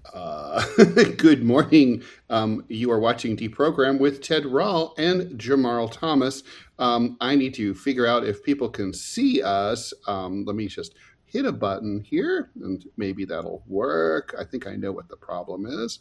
Good morning. You are watching Deprogram with Ted Rall and Jamarl Thomas. I need to figure out if people can see us. Let me just hit a button here, and maybe that'll work. I think I know what the problem is.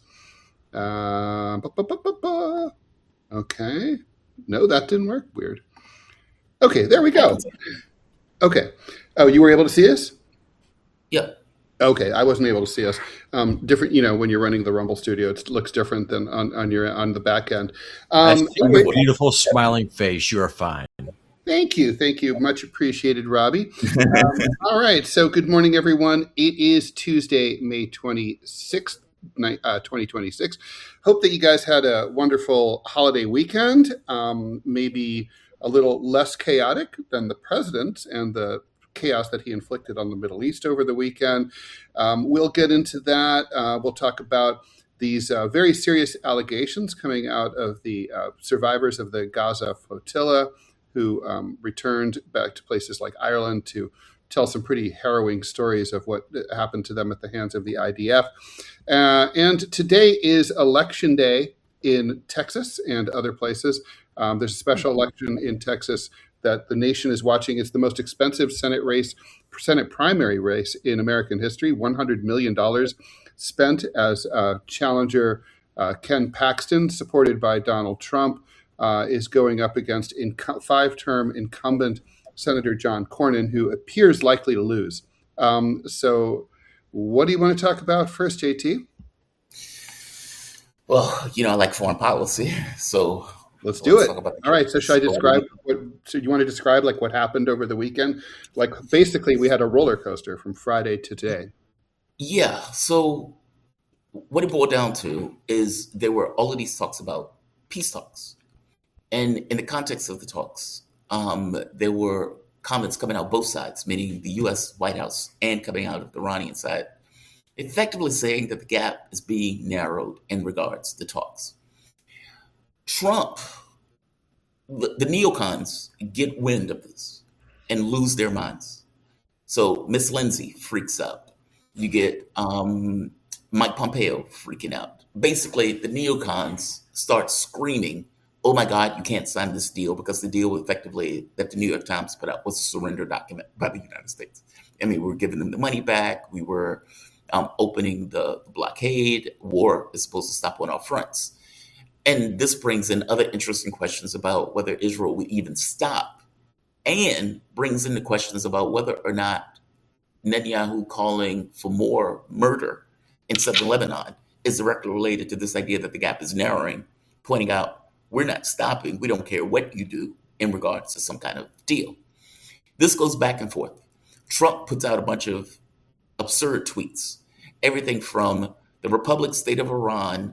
Okay. No, that didn't work. Weird. Okay, there we go. Okay. Oh, you were able to see us? Yep. Okay, I wasn't able to see us. Different, when you're running the Rumble Studio, it looks different than on the back end. Anyway, beautiful smiling face. You are fine. Thank you, much appreciated, Robbie. All right, so good morning, everyone. It is Tuesday, May 26th, 2026. Hope that you guys had a wonderful holiday weekend. Maybe a little less chaotic than the president and the chaos that he inflicted on the Middle East over the weekend. We'll get into that. We'll talk about these very serious allegations coming out of the survivors of the Gaza flotilla who returned back to places like Ireland to tell some pretty harrowing stories of what happened to them at the hands of the IDF. And today is Election Day in Texas and other places. There's a special election in Texas that the nation is watching. It's the most expensive Senate primary race in American history. $100 million spent as challenger Ken Paxton, supported by Donald Trump, is going up against five-term incumbent Senator John Cornyn, who appears likely to lose. So what do you want to talk about first, JT? Well, I like foreign policy, so let's do it. All right. So should I describe so you want to describe like what happened over the weekend? Like basically we had a roller coaster from Friday to today. Yeah. So what it boiled down to is there were all of these talks about peace talks. And in the context of the talks, there were comments coming out both sides, meaning the U.S. White House and coming out of the Iranian side, effectively saying that the gap is being narrowed in regards to talks. Trump, the neocons get wind of this and lose their minds. So Miss Lindsay freaks out. You get Mike Pompeo freaking out. Basically, the neocons start screaming, oh my God, you can't sign this deal, because the deal effectively that the New York Times put out was a surrender document by the United States. I mean, we were giving them the money back. We were opening the blockade. War is supposed to stop on our fronts. And this brings in other interesting questions about whether Israel will even stop, and brings into questions about whether or not Netanyahu calling for more murder in southern Lebanon is directly related to this idea that the gap is narrowing, pointing out we're not stopping. We don't care what you do in regards to some kind of deal. This goes back and forth. Trump puts out a bunch of absurd tweets, everything from the Republic State of Iran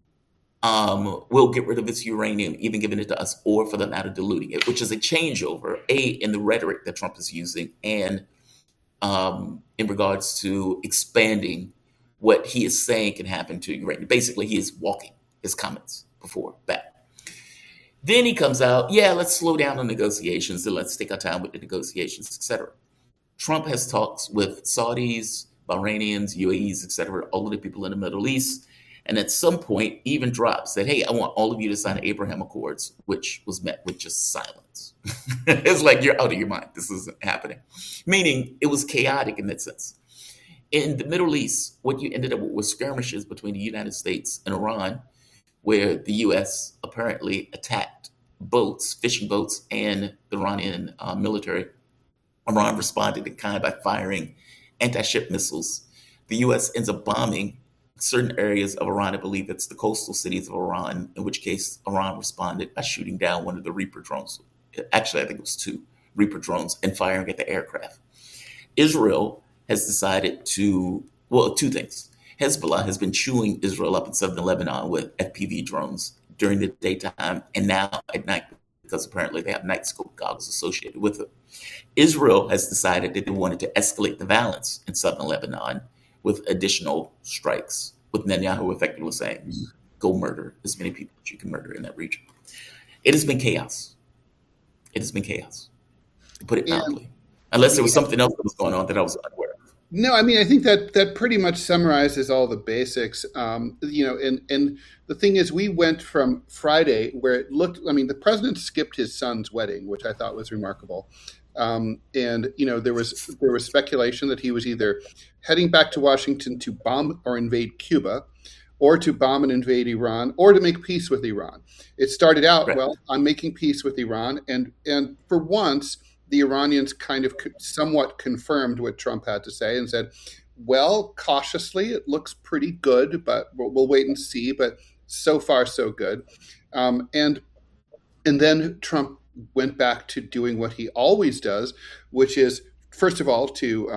will get rid of its uranium, even giving it to us, or for the matter, diluting it, which is a changeover, in the rhetoric that Trump is using, and in regards to expanding what he is saying can happen to uranium. Basically, he is walking his comments before back. Then he comes out, let's slow down the negotiations and let's take our time with the negotiations, etc. Trump has talks with Saudis, Bahrainians, UAEs, etc., all of the people in the Middle East. And at some point, even drops that, hey, I want all of you to sign the Abraham Accords, which was met with just silence. It's like, you're out of your mind. This isn't happening. Meaning it was chaotic in that sense. In the Middle East, what you ended up with was skirmishes between the United States and Iran, where the U.S. apparently attacked boats, fishing boats, and the Iranian military. Iran responded in kind by firing anti-ship missiles. The U.S. ends up bombing certain areas of Iran. I believe it's the coastal cities of Iran, in which case Iran responded by shooting down one of the Reaper drones. Actually, I think it was two Reaper drones, and firing at the aircraft. Israel has decided two things. Hezbollah has been chewing Israel up in southern Lebanon with FPV drones during the daytime and now at night, because apparently they have night scope goggles associated with it. Israel has decided that they wanted to escalate the violence in southern Lebanon with additional strikes, with Netanyahu effectively saying, go murder as many people as you can murder in that region. It has been chaos. It has been chaos, to put it mildly. Unless there was something else that was going on that I was unaware of. No, I mean, I think that pretty much summarizes all the basics. And the thing is, we went from Friday where it looked. I mean, the president skipped his son's wedding, which I thought was remarkable. And there was speculation that he was either heading back to Washington to bomb or invade Cuba, or to bomb and invade Iran, or to make peace with Iran. It started out, Right. well, I'm making peace with Iran, and for once, the Iranians kind of somewhat confirmed what Trump had to say and said, well, cautiously, it looks pretty good, but we'll wait and see. But so far, so good. And then Trump went back to doing what he always does, which is, first of all,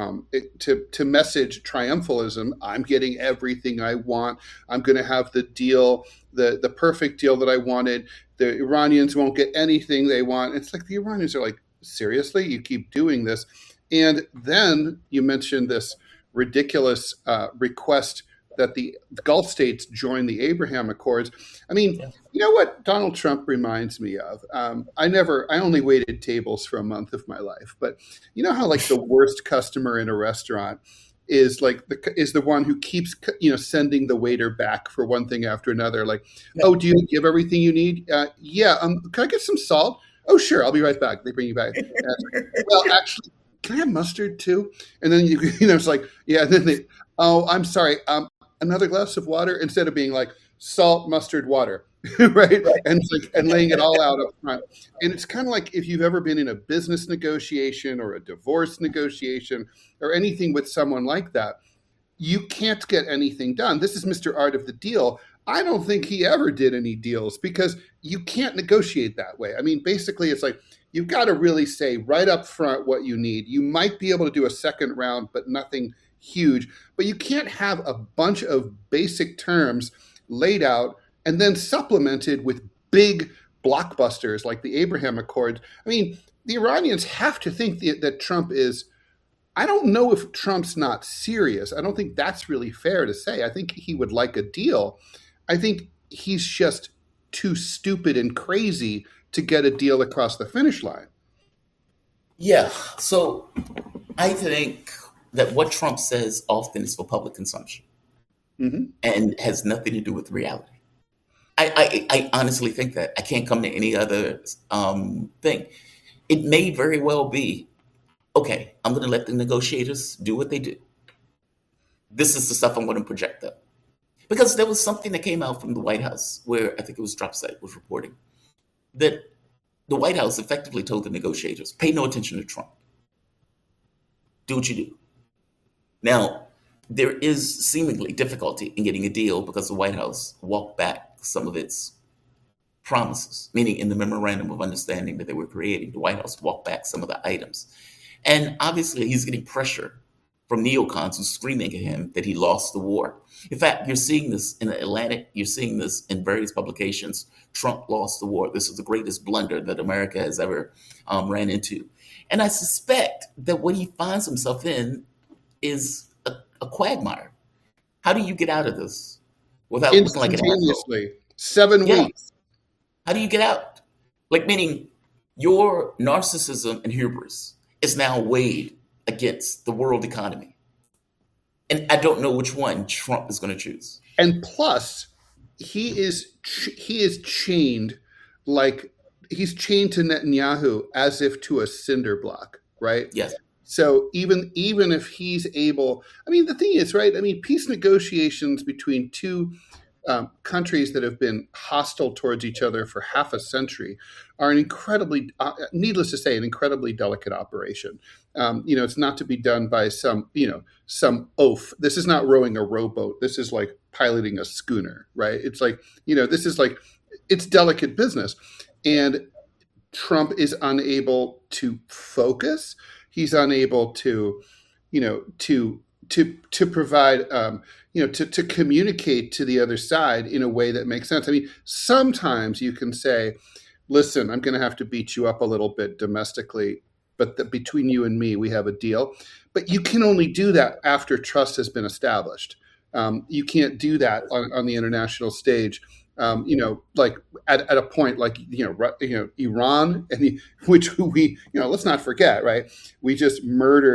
to message triumphalism. I'm getting everything I want. I'm going to have the deal, the perfect deal that I wanted. The Iranians won't get anything they want. It's like the Iranians are like, seriously, you keep doing this. And then you mentioned this ridiculous request that the Gulf states join the Abraham Accords. I mean, you know what Donald Trump reminds me of? I only waited tables for a month of my life, but you know how like the worst customer in a restaurant is the one who keeps sending the waiter back for one thing after another. Like, oh, do you give everything you need? Yeah. Can I get some salt? Oh, sure. I'll be right back. They bring you back. Well, actually, can I have mustard too? And then it's like, yeah. And then oh, I'm sorry. Another glass of water, instead of being like salt, mustard, water, right? And it's like, and laying it all out up front. And it's kind of like if you've ever been in a business negotiation or a divorce negotiation or anything with someone like that, you can't get anything done. This is Mr. Art of the Deal. I don't think he ever did any deals because you can't negotiate that way. I mean, basically, it's like you've got to really say right up front what you need. You might be able to do a second round, but nothing huge. But you can't have a bunch of basic terms laid out and then supplemented with big blockbusters like the Abraham Accords. I mean, the Iranians have to think that Trump is. I don't know if Trump's not serious. I don't think that's really fair to say. I think he would like a deal. I think he's just too stupid and crazy to get a deal across the finish line. Yeah. So I think that what Trump says often is for public consumption and has nothing to do with reality. I honestly think that. I can't come to any other thing. It may very well be, okay, I'm going to let the negotiators do what they do. This is the stuff I'm going to project up. Because there was something that came out from the White House where I think it was Dropsite was reporting that the White House effectively told the negotiators, pay no attention to Trump. Do what you do. Now, there is seemingly difficulty in getting a deal because the White House walked back some of its promises, meaning in the memorandum of understanding that they were creating, the White House walked back some of the items. And obviously, he's getting pressure from neocons who's screaming at him that he lost the war. In fact, you're seeing this in the Atlantic. You're seeing this in various publications. Trump lost the war. This is the greatest blunder that America has ever ran into. And I suspect that what he finds himself in is a quagmire. How do you get out of this without looking like an asshole? Instantaneously, 7 weeks. How do you get out? Like, meaning your narcissism and hubris is now weighed against the world economy. And I don't know which one Trump is going to choose. And plus, he is chained like he's chained to Netanyahu as if to a cinder block, right? Yes. So even if he's able, I mean, the thing is, right? I mean, peace negotiations between two countries that have been hostile towards each other for half a century are an incredibly, needless to say, an incredibly delicate operation. It's not to be done by some oaf. This is not rowing a rowboat. This is like piloting a schooner, right? It's like, this is like, it's delicate business. And Trump is unable to focus. He's unable to provide, to communicate to the other side in a way that makes sense. I mean, sometimes you can say, listen, I'm going to have to beat you up a little bit domestically, but between you and me, we have a deal. But you can only do that after trust has been established. You can't do that on the international stage. Like at a point like, Iran, which we, let's not forget, right? We just murdered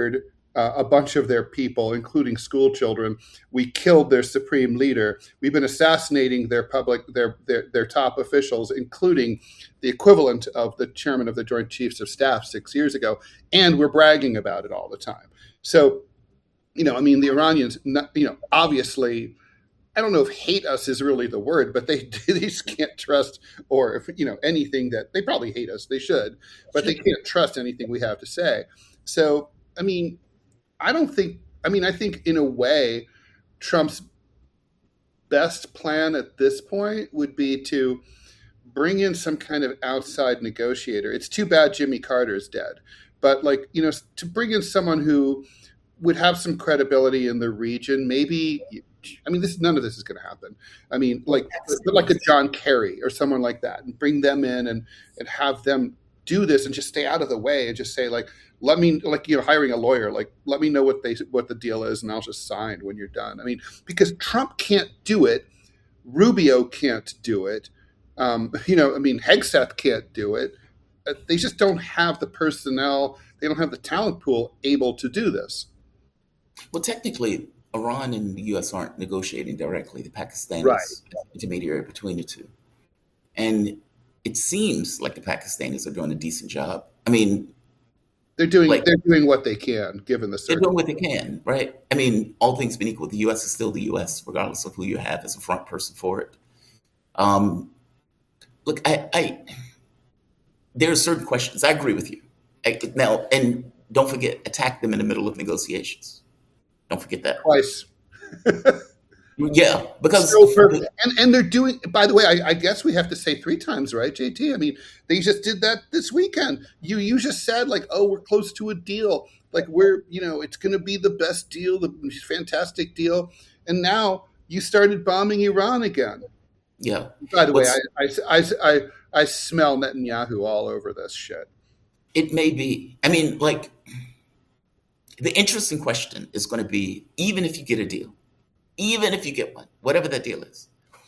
a bunch of their people, including school children. We killed their supreme leader. We've been assassinating their top officials, including the equivalent of the chairman of the Joint Chiefs of Staff 6 years ago, and we're bragging about it all the time. So, the Iranians, obviously, I don't know if hate us is really the word, but they just can't trust, or if, anything that they probably hate us. They should, but they can't trust anything we have to say. So, I think in a way, Trump's best plan at this point would be to bring in some kind of outside negotiator. It's too bad Jimmy Carter's dead, but to bring in someone who would have some credibility in the region. Maybe, none of this is going to happen. Like a John Kerry or someone like that, and bring them in and have them do this and just stay out of the way and just say, let me, hiring a lawyer, let me know what the deal is, and I'll just sign when you're done. Because Trump can't do it, Rubio can't do it, Hegseth can't do it. They just don't have the personnel. They don't have the talent pool able to do this. Well, technically, Iran and the U.S. aren't negotiating directly. The Pakistan is the intermediary between the two, and it seems like the Pakistanis are doing a decent job. They're doing what they can, given the circumstances. They're doing what they can, right? All things being equal, the U.S. is still the U.S., regardless of who you have as a front person for it. Look, there are certain questions. I agree with you. Now, and don't forget, attack them in the middle of negotiations. Don't forget that. Twice. Yeah, because and they're doing. By the way, I guess we have to say 3 times, right, JT? They just did that this weekend. You just said we're close to a deal. We're it's going to be the best deal, the fantastic deal, and now you started bombing Iran again. Yeah. By the way, I smell Netanyahu all over this shit. It may be. The interesting question is going to be, even if you get a deal, even if you get one, whatever that deal is,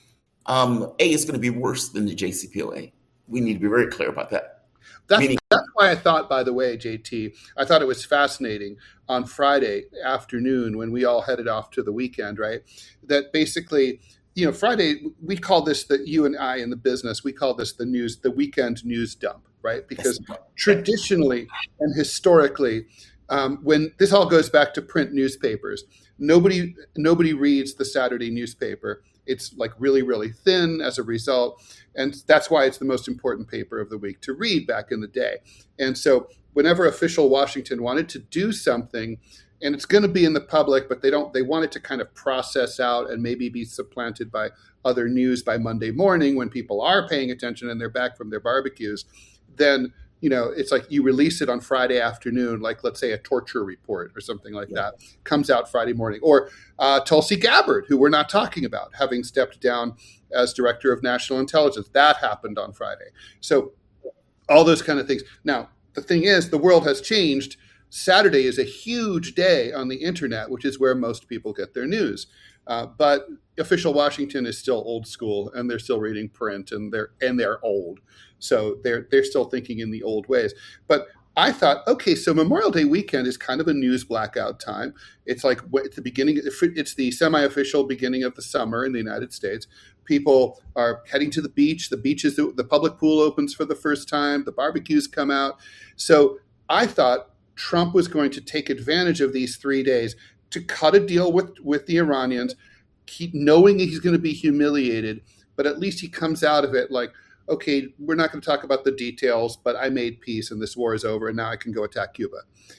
it's going to be worse than the JCPOA. We need to be very clear about that. That's why I thought, by the way, JT, I thought it was fascinating on Friday afternoon when we all headed off to the weekend, right? That basically, Friday, we call this, you and I in the business, we call this the weekend news dump, right? Because traditionally and historically, when this all goes back to print newspapers, nobody reads the Saturday newspaper. It's really, really thin as a result. And that's why it's the most important paper of the week to read back in the day. And so whenever official Washington wanted to do something, and it's going to be in the public, but they want it to kind of process out and maybe be supplanted by other news by Monday morning when people are paying attention and they're back from their barbecues, then it's you release it on Friday afternoon, let's say a torture report or something like that comes out Friday morning. Or Tulsi Gabbard, who we're not talking about, having stepped down as director of national intelligence. That happened on Friday. So all those kind of things. Now, the thing is, the world has changed. Saturday is a huge day on the internet, which is where most people get their news. But official Washington is still old school, and they're still reading print, and they're old. So they're still thinking in the old ways. But I thought, okay, so Memorial Day weekend is kind of a news blackout time. It's at the beginning. It's the semi-official beginning of the summer in the United States. People are heading to the beach. The public pool opens for the first time. The barbecues come out. So I thought Trump was going to take advantage of these 3 days to cut a deal with the Iranians, keep knowing he's going to be humiliated, but at least he comes out of it okay, we're not going to talk about the details, but I made peace and this war is over and now I can go attack Cuba.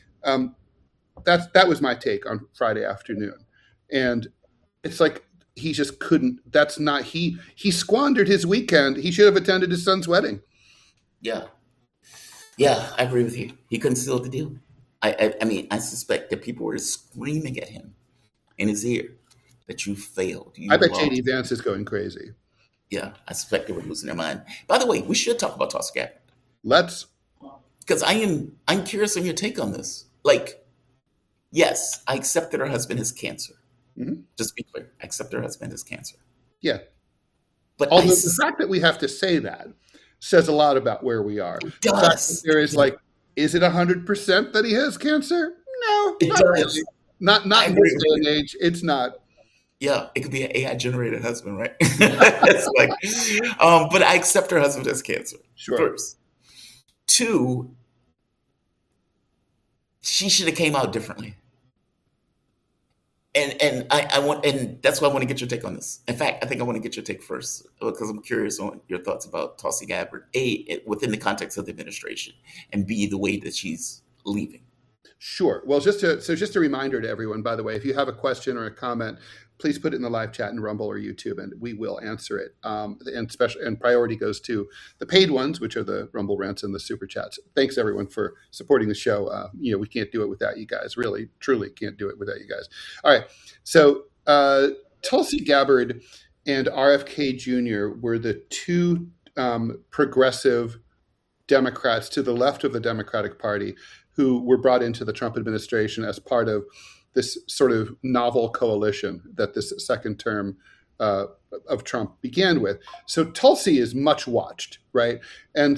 That was my take on Friday afternoon. And it's he just couldn't. He squandered his weekend. He should have attended his son's wedding. Yeah. Yeah, I agree with you. He couldn't seal the deal. I suspect that people were screaming at him in his ear that you failed. I bet J.D. Vance is going crazy. Yeah, I suspect they were losing their mind. By the way, we should talk about Tulsi Gabbard. Let's. Because I'm curious on your take on this. Yes, I accept that her husband has cancer. Mm-hmm. Just to be clear, I accept her husband has cancer. Yeah. But although the fact that we have to say that says a lot about where we are. It does. The fact that there is is it 100% that he has cancer? No, It not does. really. Not I in agree this with day you. and age. It's not. Yeah, it could be an AI generated husband, right? It's like, but I accept her husband as cancer. Sure. First, two, she should have came out differently. And I want, and that's why I want to get your take on this. In fact, I think I want to get your take first because I'm curious on your thoughts about Tulsi Gabbard. Within the context of the administration, and B, the way that she's leaving. Sure. Well, just a reminder to everyone, by the way, if you have a question or a comment, please put it in the live chat in Rumble or YouTube, and we will answer it. And priority goes to the paid ones, which are the Rumble rants and the super chats. Thanks everyone for supporting the show. We can't do it without you guys. Really, truly can't do it without you guys. All right. So Tulsi Gabbard and RFK Jr. were the two progressive Democrats to the left of the Democratic Party who were brought into the Trump administration as part of this sort of novel coalition that this second term of Trump began with. So Tulsi is much watched, right? And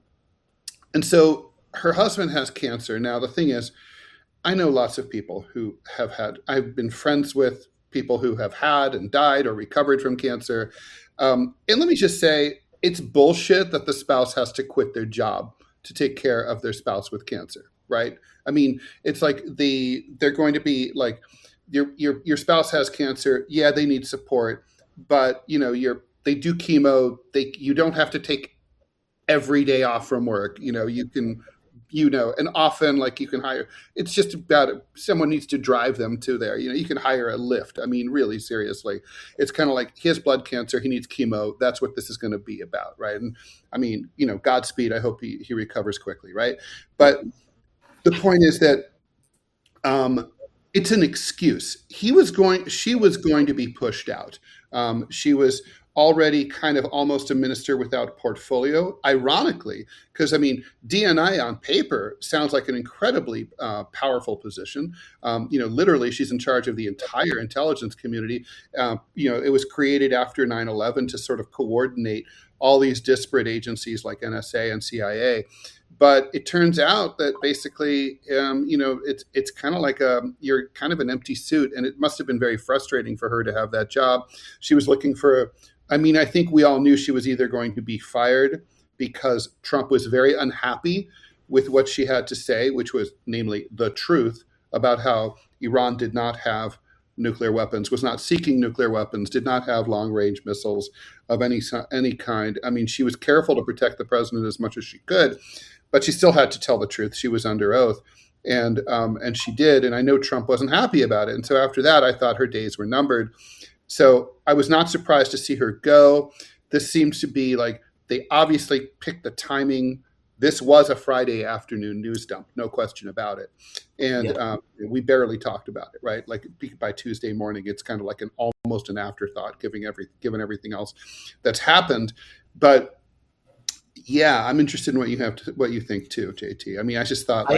so her husband has cancer. Now, the thing is, I know lots of people who have had, I've been friends with people who have had and died or recovered from cancer. And let me just say, it's bullshit that the spouse has to quit their job to take care of their spouse with cancer, right? I mean, it's like they're going to be like, your spouse has cancer. Yeah, they need support, but they do chemo. You don't have to take every day off from work. You can, and often like you can hire, it's just about someone needs to drive them to there. You can hire a Lyft. I mean, really seriously, it's kind of like he has blood cancer. He needs chemo. That's what this is going to be about. Right. And I mean, Godspeed. I hope he recovers quickly. Right. But the point is that it's an excuse. She was going to be pushed out. She was already kind of almost a minister without portfolio, ironically, because I mean, DNI on paper sounds like an incredibly powerful position. Literally, she's in charge of the entire intelligence community. It was created after 9/11 to sort of coordinate all these disparate agencies like NSA and CIA. But it turns out that basically, it's kind of like you're kind of an empty suit, and it must have been very frustrating for her to have that job. She was looking for. I mean, I think we all knew she was either going to be fired because Trump was very unhappy with what she had to say, which was namely the truth about how Iran did not have nuclear weapons, was not seeking nuclear weapons, did not have long-range missiles of any kind. I mean, she was careful to protect the president as much as she could, but she still had to tell the truth. She was under oath, and she did. And I know Trump wasn't happy about it. And so after that, I thought her days were numbered. So I was not surprised to see her go. This seems to be like they obviously picked the timing. This was a Friday afternoon news dump, no question about it. And we barely talked about it, right? Like by Tuesday morning, it's kind of like almost an afterthought, given everything else that's happened. But yeah, I'm interested in what you think too, JT. I mean, I just thought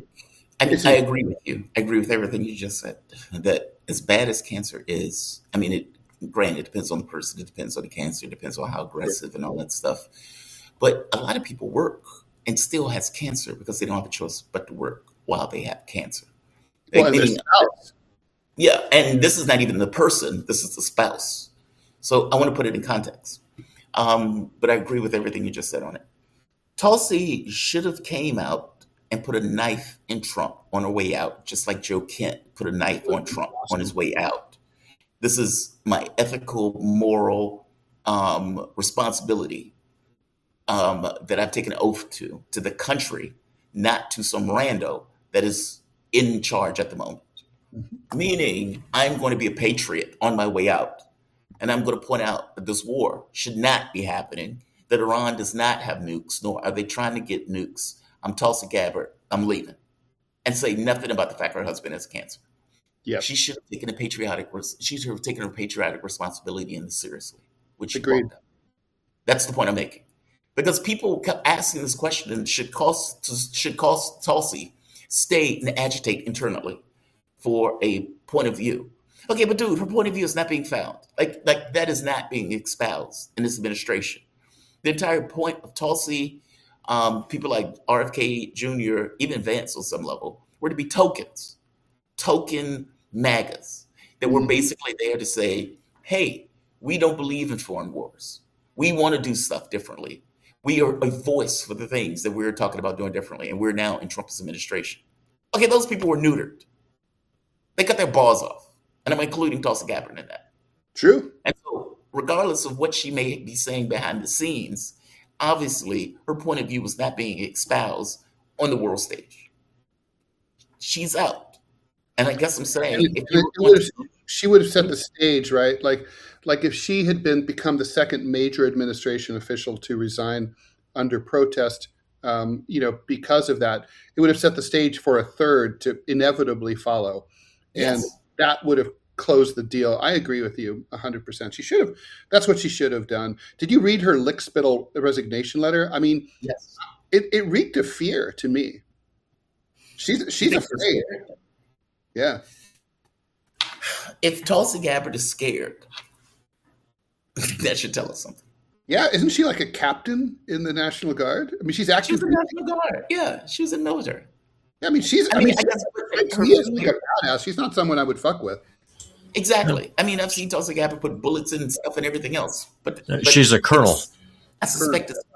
I agree with you. I agree with everything you just said. That as bad as cancer is, I mean, granted, it depends on the person, it depends on the cancer, it depends on how aggressive and all that stuff. But a lot of people work and still has cancer because they don't have a choice but to work while they have cancer. Well, and yeah, and this is not even the person, this is the spouse. So I want to put it in context. But I agree with everything you just said on it. Tulsi should have came out and put a knife in Trump on her way out, just like Joe Kent put a knife on Trump on his way out. This is my ethical, moral responsibility that I've taken an oath to the country, not to some rando that is in charge at the moment. Mm-hmm. Meaning, I'm going to be a patriot on my way out. And I'm going to point out that this war should not be happening, that Iran does not have nukes, nor are they trying to get nukes. I'm Tulsi Gabbard. I'm leaving. And say nothing about the fact her husband has cancer. Yeah, she should have taken her patriotic responsibility in this seriously, which she agreed. That's the point I'm making. Because people kept asking this question, and should Tulsi stay and agitate internally for a point of view? Okay, but dude, her point of view is not being found. Like that is not being espoused in this administration. The entire point of Tulsi, people like RFK Jr., even Vance on some level, were to be tokens, token MAGAs that were basically there to say, hey, we don't believe in foreign wars. We want to do stuff differently. We are a voice for the things that we're talking about doing differently, and we're now in Trump's administration. Okay, those people were neutered. They cut their balls off, and I'm including Tulsi Gabbard in that. True. And so, regardless of what she may be saying behind the scenes, obviously her point of view was not being espoused on the world stage. She's out. And I guess I'm saying, she would have set the stage, right? Like if she had become the second major administration official to resign under protest, because of that, it would have set the stage for a third to inevitably follow. And that would have closed the deal. I agree with you 100%. She should have. That's what she should have done. Did you read her lickspittle resignation letter? I mean, yes. It reeked of fear to me. She's afraid. Yeah. If Tulsi Gabbard is scared, that should tell us something. Yeah, isn't she like a captain in the National Guard? I mean, she's actually in the National Guard. Yeah, she was in the military. Yeah, I mean, she's like a badass. She's not someone I would fuck with. Exactly. I mean, I've seen Tulsi Gabbard put bullets in and stuff and everything else. But she's a colonel. I suspect it's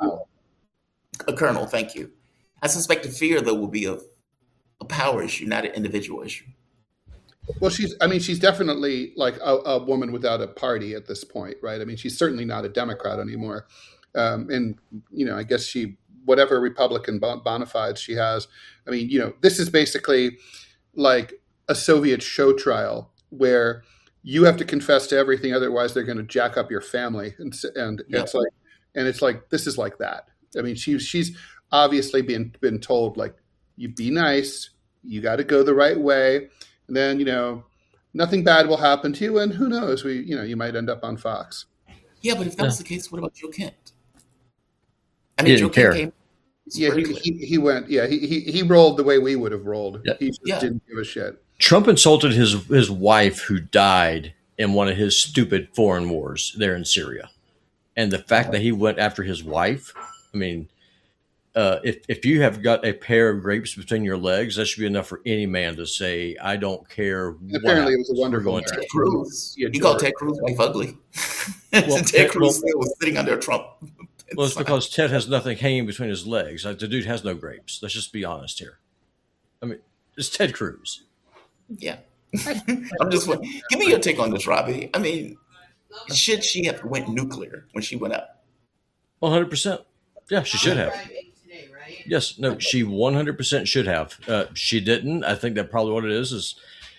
a colonel. Thank you. I suspect the fear, though, will be a power issue, not an individual issue. Well, she's definitely like a woman without a party at this point, right? I mean, she's certainly not a Democrat anymore. And, I guess whatever Republican bona fides she has, I mean, this is basically like a Soviet show trial where you have to confess to everything. Otherwise, they're going to jack up your family. And it's like, this is like that. I mean, she's obviously been told, like, you be nice, you got to go the right way. And then, nothing bad will happen to you. And who knows, you might end up on Fox. Yeah, but if that was the case, what about Joe Kent? I mean, Joe Kent came. Yeah, he went. Yeah, he rolled the way we would have rolled. Yeah. He just didn't give a shit. Trump insulted his wife, who died in one of his stupid foreign wars there in Syria, and the fact that he went after his wife. I mean, if you have got a pair of grapes between your legs, that should be enough for any man to say, "I don't care." Apparently, it was a wonderful marriage. Ted Cruz. You called Ted Cruz's wife ugly. Well, Ted Cruz was sitting under Trump. Well, it's because Ted has nothing hanging between his legs. Like, the dude has no grapes. Let's just be honest here. I mean, it's Ted Cruz. Yeah. I'm just give me your take on this, Robbie. I mean, should she have went nuclear when she went up? 100%. Yeah, she should have. Yes, no, she 100% should have. She didn't. I think that probably what it is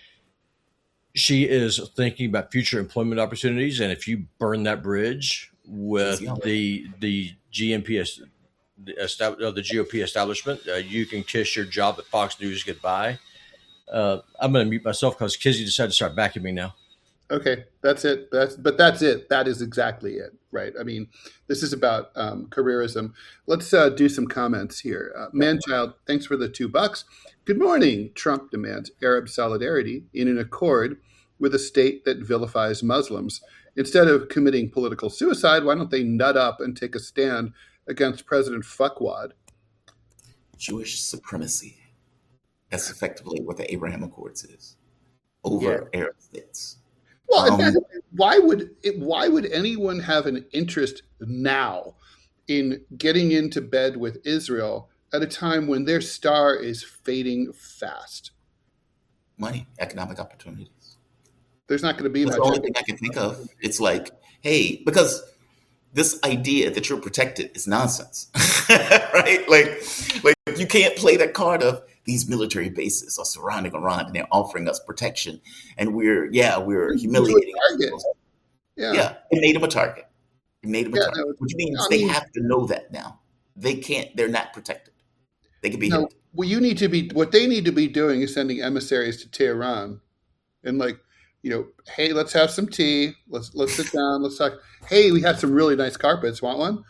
she is thinking about future employment opportunities, and if you burn that bridge with the GOP establishment, you can kiss your job at Fox News goodbye. I'm going to mute myself because Kizzy decided to start backing me now. Okay, that's it. That's it. That is exactly it, right? I mean, this is about careerism. Let's do some comments here. Manchild, thanks for the $2. Good morning. Trump demands Arab solidarity in an accord with a state that vilifies Muslims. Instead of committing political suicide, why don't they nut up and take a stand against President Fuckwad? Jewish supremacy. That's effectively what the Abraham Accords is over Arab states. Well, why would anyone have an interest now in getting into bed with Israel at a time when their star is fading fast? Money, economic opportunities. There's not going to be much. The only thing I can think of. It's like, hey, because this idea that you're protected is nonsense, right? Like you can't play that card of these military bases are surrounding Iran and they're offering us protection, and we're humiliating. Yeah, it made them a target. No, which means they have to know that now. They can't. They're not protected. They can be. No, what they need to be doing is sending emissaries to Tehran, and hey, let's have some tea. Let's sit down. Let's talk. Hey, we have some really nice carpets. Want one?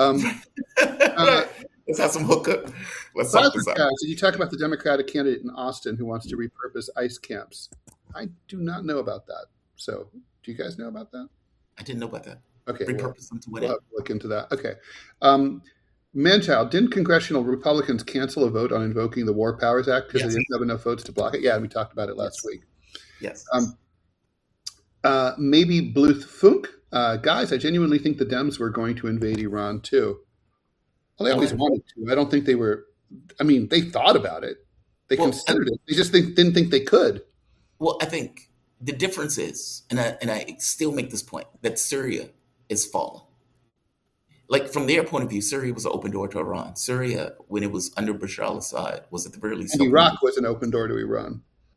Let's have some hookup. Let's talk this out. Did you talk about the Democratic candidate in Austin who wants to repurpose ICE camps? I do not know about that. So, do you guys know about that? I didn't know about that. Okay. Repurpose them to what? We'll look into that. Okay. Manchild, didn't congressional Republicans cancel a vote on invoking the War Powers Act because Yes. they didn't have enough votes to block it? Yeah, we talked about it last Yes. week. Yes. Maybe Bluth Funk. Guys, I genuinely think the Dems were going to invade Iran too. Well, they always wanted to. I don't think they were. I mean, they thought about it. They considered it. They just didn't think they could. Well, I think the difference is, and I still make this point, that Syria is fallen. Like, from their point of view, Syria was an open door to Iran. Syria, when it was under Bashar al-Assad, was at the very least. And Iraq was an open door to Iran.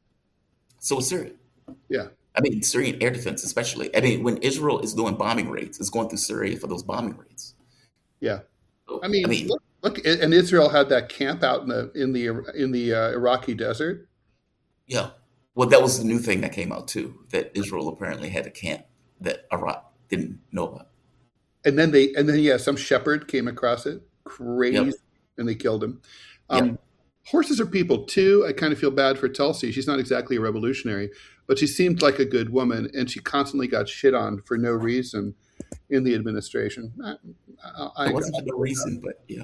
So was Syria. Yeah. I mean, Syrian air defense, especially. I mean, when Israel is doing bombing raids, it's going through Syria for those bombing raids. Yeah. So, I mean, look, and Israel had that camp out in the Iraqi desert. Yeah. Well, that was the new thing that came out too, that Israel apparently had a camp that Iraq didn't know about. And then some shepherd came across it, crazy, and they killed him. Horses are people too. I kind of feel bad for Tulsi. She's not exactly a revolutionary, but she seemed like a good woman, and she constantly got shit on for no reason in the administration. It wasn't for no reason, but yeah.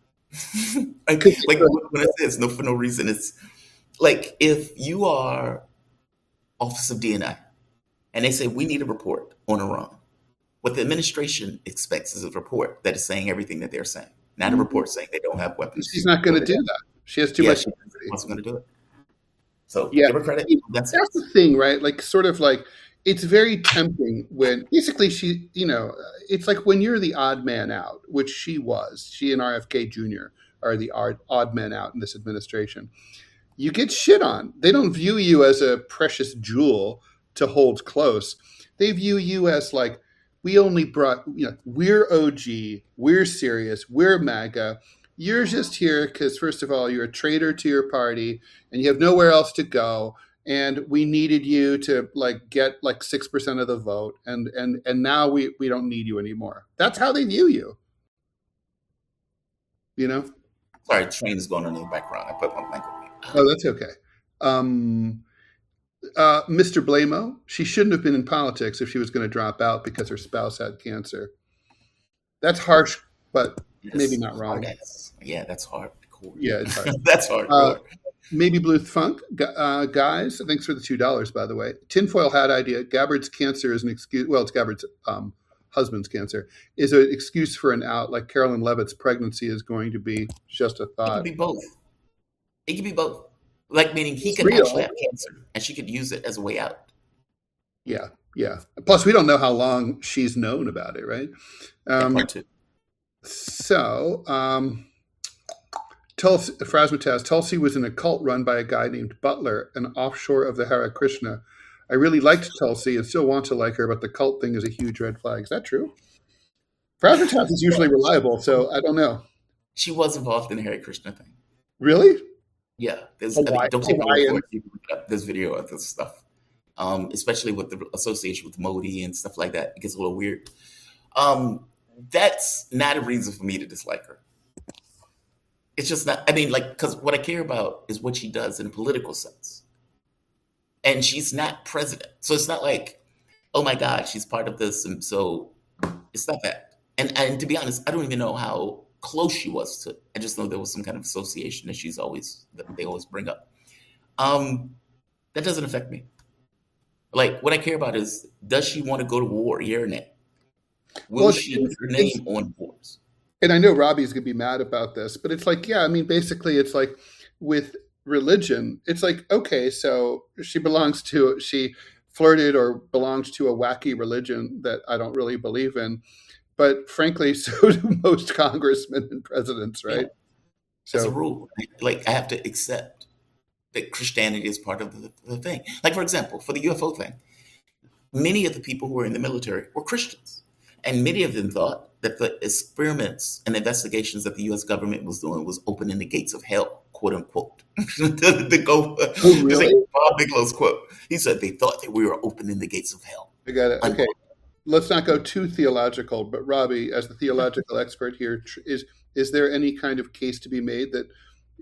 Like when I say it's for no reason, it's like if you are Office of DNI and they say we need a report on Iran, what the administration expects is a report that is saying everything that they're saying, not a report saying they don't have weapons. She's not going to do that. She has too much. She wasn't going to do it. So yeah, give her credit. That's the thing, right? Like, sort of like, it's very tempting when basically she, it's like when you're the odd man out, which she was. She and RFK Jr. are the odd men out in this administration. You get shit on. They don't view you as a precious jewel to hold close. They view you as like, we only brought, we're OG, we're serious, we're MAGA. You're just here because, first of all, you're a traitor to your party and you have nowhere else to go. And we needed you to get 6% of the vote. And now we don't need you anymore. That's how they view you. Sorry, train is going on in the background. I put my mic on. Oh, that's okay. Mr. Blamo, she shouldn't have been in politics if she was going to drop out because her spouse had cancer. That's harsh, but maybe not wrong. Yeah, that's hard. Yeah, it's hard. That's hard. Maybe Blue Funk. Guys, thanks for the $2, by the way. Tinfoil hat idea. Gabbard's cancer is an excuse. Well, it's Gabbard's husband's cancer. Is an excuse for an out, like Carolyn Levitt's pregnancy is going to be just a thought. It could be both. Like, meaning he could actually have cancer and she could use it as a way out. Yeah. Plus, we don't know how long she's known about it, right? So, Tulsi was in a cult run by a guy named Butler, an offshore of the Hare Krishna. I really liked Tulsi and still want to like her, but the cult thing is a huge red flag. Is that true? Razzmatazz is usually reliable, so I don't know. She was involved in the Hare Krishna thing. Really? Yeah. There's video of this stuff, especially with the association with Modi and stuff like that. It gets a little weird. That's not a reason for me to dislike her. It's just not, because what I care about is what she does in a political sense. And she's not president. So it's not like, oh my God, she's part of this. And so it's not that. And to be honest, I don't even know how close she was to it. I just know there was some kind of association that they always bring up. That doesn't affect me. Like, what I care about is, does she want to go to war? Yeah or nay? Will she use her name on wars? And I know Robbie's going to be mad about this, but it's like, basically it's like with religion, it's like, okay, so she flirted or belongs to a wacky religion that I don't really believe in. But frankly, so do most congressmen and presidents, right? Yeah. So, as a rule, I have to accept that Christianity is part of the thing. Like, for example, for the UFO thing, many of the people who were in the military were Christians. And many of them thought that the experiments and investigations that the U.S. government was doing was opening the gates of hell, quote unquote. Really? Bob Bigelow's quote. He said they thought that we were opening the gates of hell. I got it. Okay. Let's not go too theological, but Robbie, as the theological expert here, is there any kind of case to be made that,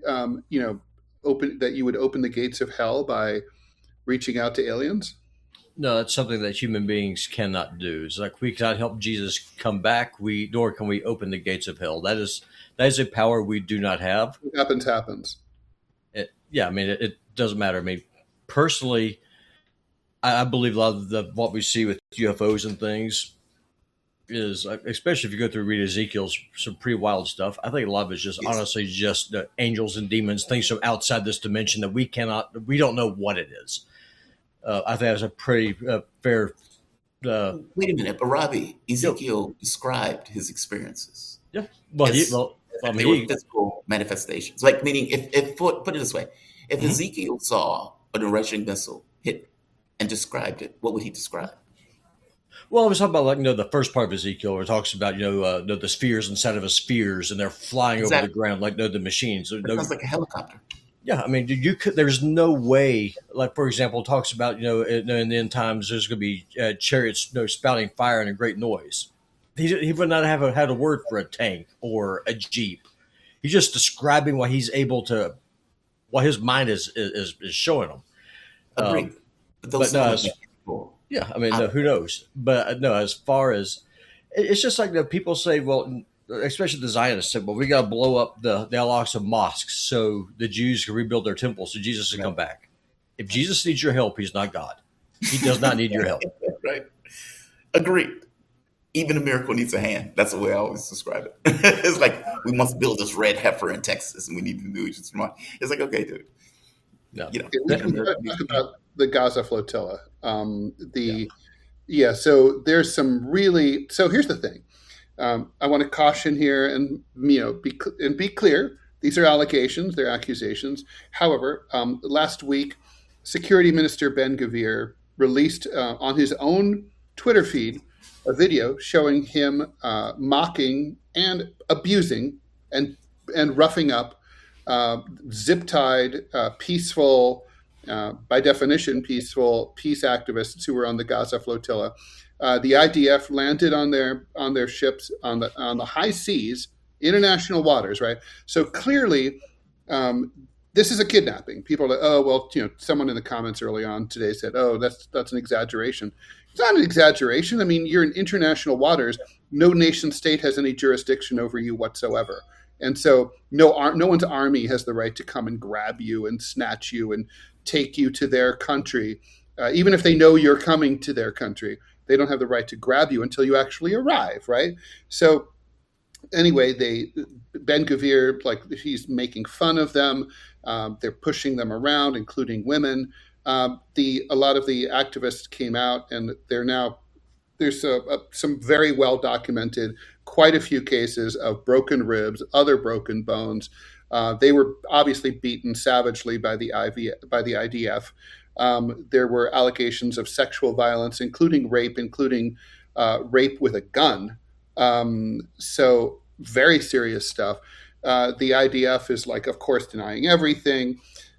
that you would open the gates of hell by reaching out to aliens? No, that's something that human beings cannot do. It's like we cannot help Jesus come back. Nor can we open the gates of hell. That is a power we do not have. What happens. Yeah, I mean, it doesn't matter. I mean, personally, I believe a lot of what we see with UFOs and things is, especially if you go through read Ezekiel's some pretty wild stuff. I think a lot of it's just honestly just angels and demons, things from outside this dimension that we don't know what it is. I think that's a pretty fair. Wait a minute, but Robbie, Ezekiel described his experiences. Yeah, well, they were physical manifestations. Like, meaning, if put it this way, if Ezekiel saw an erecting missile hit and described it, what would he describe? Well, I was talking about the first part of Ezekiel, where it talks about the spheres inside of a spheres, and they're flying over the ground like the machines. It sounds like a helicopter. Yeah, I mean, there's no way. Like, for example, it talks about in the end times there's going to be chariots spouting fire and a great noise. He would not have had a word for a tank or a jeep. He's just describing what he's able to, what his mind is showing him. Agreed. Yeah, I mean, who knows? But no, as far as it's just like people say, well, especially the Zionists said, well, we got to blow up the Al-Aqsa mosques so the Jews can rebuild their temples so Jesus can come back. If Jesus needs your help, he's not God. He does not need your help. Right. Agreed. Even a miracle needs a hand. That's the way I always describe it. It's like, we must build this red heifer in Texas, and we need to do it. It's like, okay, dude. No. We can talk about the Gaza flotilla. So there's some really. So here's the thing. I want to caution here and be clear. These are allegations, they're accusations. However, last week, Security Minister Ben-Gvir released on his own Twitter feed a video showing him mocking and abusing and roughing up zip-tied, peaceful, by definition, peaceful peace activists who were on the Gaza flotilla. The IDF landed on their ships on the high seas, international waters, right? So clearly, this is a kidnapping. People are like, someone in the comments early on today said, that's an exaggeration. It's not an exaggeration. I mean, you're in international waters. No nation state has any jurisdiction over you whatsoever. And so no one's army has the right to come and grab you and snatch you and take you to their country. Even if they know you're coming to their country, they don't have the right to grab you until you actually arrive, right? So anyway, Ben-Gvir, he's making fun of them. They're pushing them around, including women. A lot of the activists came out, and there's some very well documented, quite a few cases of broken ribs, other broken bones. They were obviously beaten savagely by the IDF. There were allegations of sexual violence, including rape with a gun. So very serious stuff. The IDF is of course, denying everything.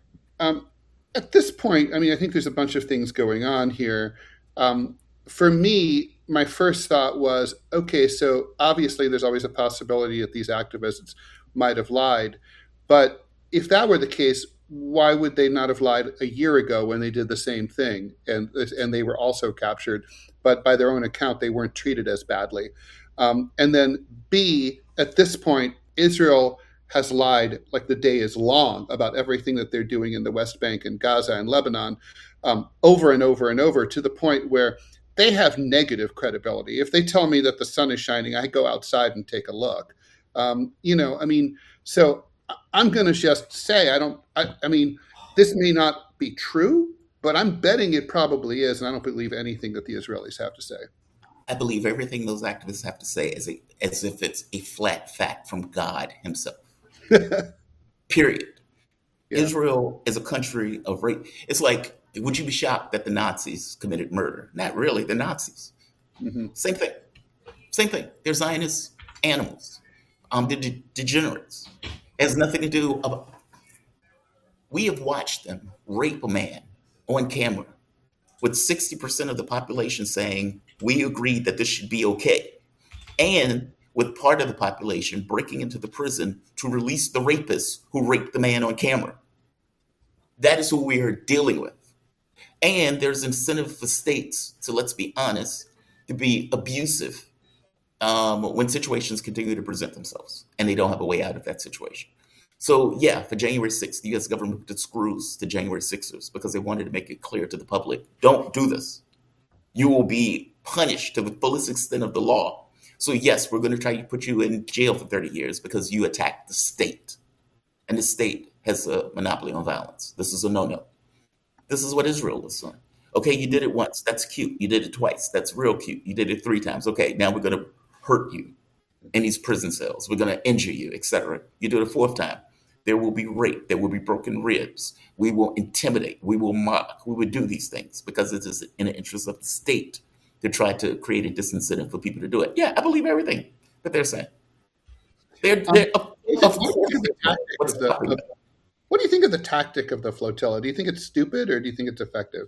At this point, I mean, I think there's a bunch of things going on here. For me, my first thought was, okay, so obviously there's always a possibility that these activists might have lied. But if that were the case, why would they not have lied a year ago when they did the same thing and they were also captured, but by their own account, they weren't treated as badly? And then B, at this point, Israel has lied like the day is long about everything that they're doing in the West Bank and Gaza and Lebanon over and over and over, to the point where they have negative credibility. If they tell me that the sun is shining, I go outside and take a look. So I'm going to just say, I mean, this may not be true, but I'm betting it probably is, and I don't believe anything that the Israelis have to say. I believe everything those activists have to say as if it's a flat fact from God himself. Period. Yeah. Israel is a country of rape. It's like, would you be shocked that the Nazis committed murder? Not really. The Nazis. Mm-hmm. Same thing. They're Zionist animals. They're degenerates. It has nothing to do about. We have watched them rape a man on camera with 60% of the population saying we agreed that this should be okay, and with part of the population breaking into the prison to release the rapist who raped the man on camera. That is who we are dealing with. And there's incentive for states to, let's be honest, to be abusive when situations continue to present themselves and they don't have a way out of that situation. So yeah, for January 6th, the U.S. government put screws to January 6ers because they wanted to make it clear to the public, don't do this. You will be punished to the fullest extent of the law. So yes, we're going to try to put you in jail for 30 years because you attacked the state. And the state has a monopoly on violence. This is a no-no. This is what Israel is doing. Okay, you did it once. That's cute. You did it twice. That's real cute. You did it 3 times. Okay, now we're going to hurt you in these prison cells. We're going to injure you, etc. You do it a 4th time. There will be rape. There will be broken ribs. We will intimidate. We will mock. We will do these things because it is in the interest of the state to try to create a disincentive for people to do it. Yeah, I believe everything that they're saying. What do you think of the tactic of the flotilla? Do you think it's stupid or do you think it's effective?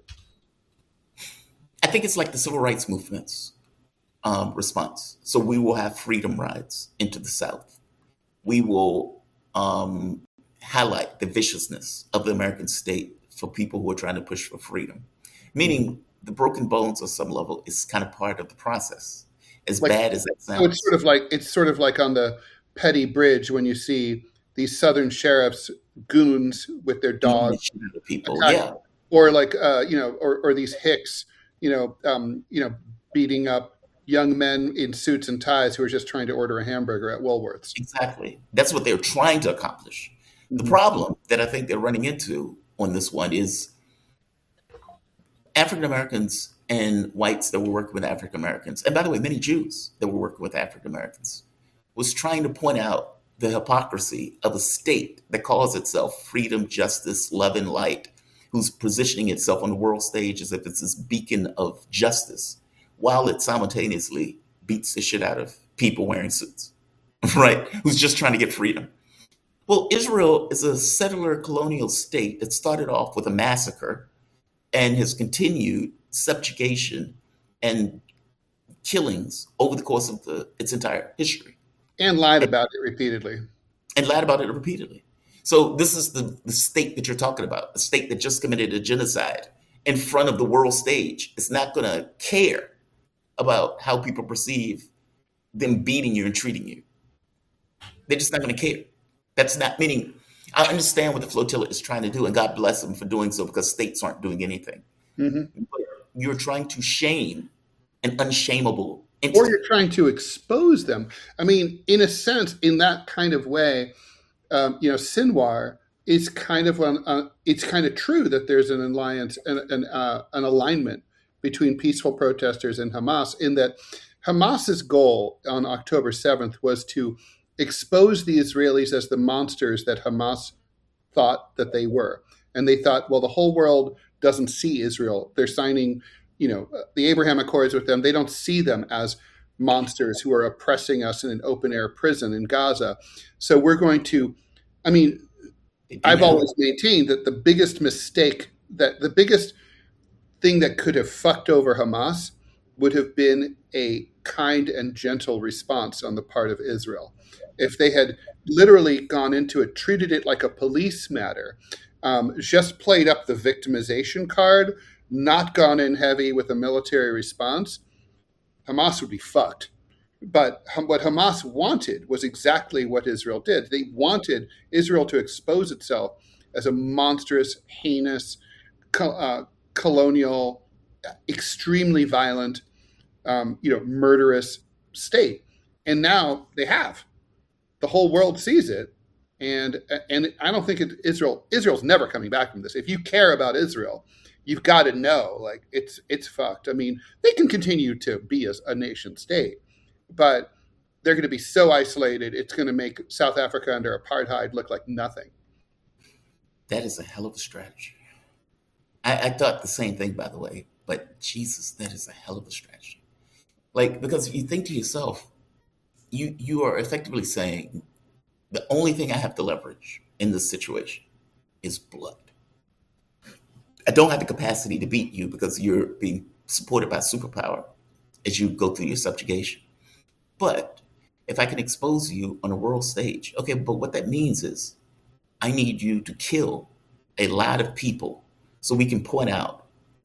I think it's like the civil rights movement's response. So we will have freedom rides into the South. We will highlight the viciousness of the American state for people who are trying to push for freedom. Meaning the broken bones on some level is kind of part of the process. As like, bad as that sounds. So it's sort of like on the Petty Bridge when you see these Southern sheriffs, goons with their dogs, people, yeah, or like or these hicks, beating up young men in suits and ties who are just trying to order a hamburger at Woolworths. Exactly, that's what they're trying to accomplish. Mm-hmm. The problem that I think they're running into on this one is African Americans and whites that were working with African Americans, and by the way, many Jews that were working with African Americans, was trying to point out the hypocrisy of a state that calls itself freedom, justice, love, and light, who's positioning itself on the world stage as if it's this beacon of justice, while it simultaneously beats the shit out of people wearing suits, right? Who's just trying to get freedom. Well, Israel is a settler colonial state that started off with a massacre and has continued subjugation and killings over the course of its entire history. And lied about it repeatedly. So this is the state that you're talking about, a state that just committed a genocide in front of the world stage. It's not going to care about how people perceive them beating you and treating you. They're just not going to care. That's not meaning. I understand what the flotilla is trying to do, and God bless them for doing so because states aren't doing anything. Mm-hmm. But you're trying to shame an unshameable entity. Or you're trying to expose them. I mean, in a sense, in that kind of way, Sinwar is kind of it's kind of true that there's an alliance and an alignment between peaceful protesters and Hamas, in that Hamas's goal on October 7th was to expose the Israelis as the monsters that Hamas thought that they were. And they thought, well, the whole world doesn't see Israel. They're signing, the Abraham Accords with them. They don't see them as monsters who are oppressing us in an open air prison in Gaza. So we're going to, I've always maintained that the biggest thing that could have fucked over Hamas would have been a kind and gentle response on the part of Israel. If they had literally gone into it, treated it like a police matter, just played up the victimization card, not gone in heavy with a military response, Hamas would be fucked. But what Hamas wanted was exactly what Israel did. They wanted Israel to expose itself as a monstrous, heinous, colonial, extremely violent, murderous state. And now they have. The whole world sees it. And I don't think Israel's never coming back from this. If you care about Israel, you've got to know, like, it's fucked. I mean, they can continue to be a nation state, but they're going to be so isolated, it's going to make South Africa under apartheid look like nothing. That is a hell of a strategy. I thought the same thing, by the way, but Jesus, that is a hell of a strategy. Like, because you think to yourself, you are effectively saying, the only thing I have to leverage in this situation is blood. I don't have the capacity to beat you because you're being supported by superpower as you go through your subjugation. But if I can expose you on a world stage, okay, but what that means is I need you to kill a lot of people so we can point out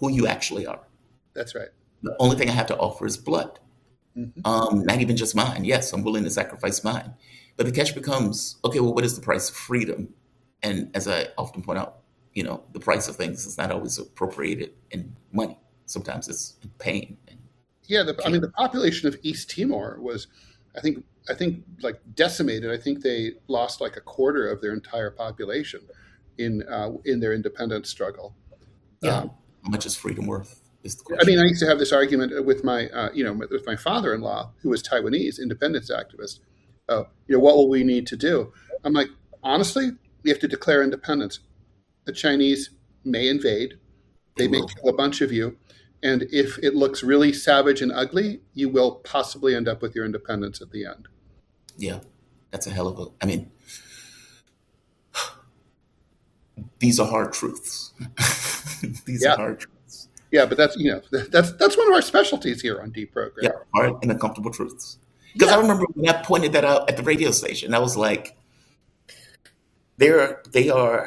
who you actually are. That's right. The only thing I have to offer is blood. Mm-hmm. Not even just mine. Yes, I'm willing to sacrifice mine. But the catch becomes, okay, well, what is the price of freedom? And as I often point out, the price of things is not always appropriated in money. Sometimes it's in pain. Yeah, the population of East Timor was, I think, like decimated. I think they lost like a quarter of their entire population in their independence struggle. Yeah, how much is freedom worth? Is the question. I mean, I used to have this argument with my, with my father-in-law, who was Taiwanese independence activist. What will we need to do? I'm like, honestly, we have to declare independence. The Chinese may invade. They may kill a bunch of you. And if it looks really savage and ugly, you will possibly end up with your independence at the end. Yeah, that's a hell of these are hard truths. These are hard truths. Yeah, but that's one of our specialties here on Deprogram. Yeah, hard and uncomfortable truths. Because I remember when I pointed that out at the radio station, I was like, they are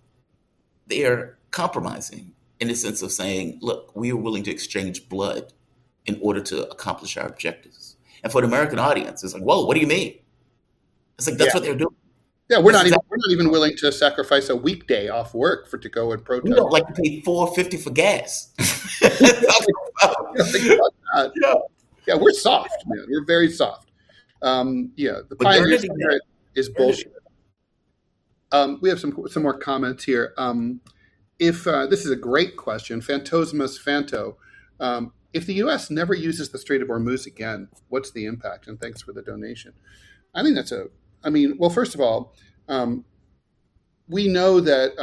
compromising in the sense of saying, look, we are willing to exchange blood in order to accomplish our objectives. And for the American audience, it's like, whoa, what do you mean? It's like, that's what they're doing. Yeah, we're not even willing to sacrifice a weekday off work to go and protest. We don't like to pay $4.50 for gas. Yeah, we're soft, man. We're very soft. The pioneer spirit is bullshit. We have some more comments here. If this is a great question, Phantosmus Fanto. If the U.S. never uses the Strait of Hormuz again, what's the impact? And thanks for the donation. I think first of all, we know that